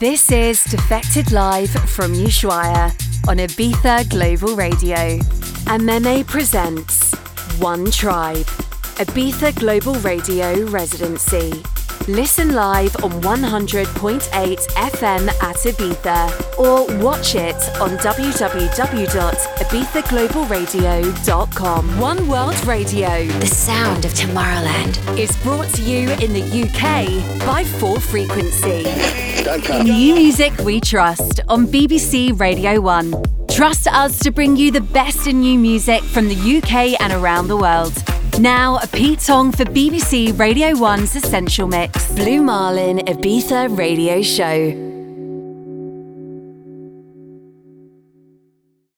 This is Defected Live from Ushuaia on Ibiza Global Radio. Ameme presents One Tribe, Ibiza Global Radio Residency. Listen live on 100.8 FM at Ibiza or watch it on www.ibizaglobalradio.com. One World Radio, the sound of Tomorrowland, is brought to you in the UK by 4Frequency. New music we trust on BBC Radio 1. Trust us to bring you the best in new music from the UK and around the world. Now, a Pete Tong for BBC Radio 1's Essential Mix. Blue Marlin Ibiza Radio Show.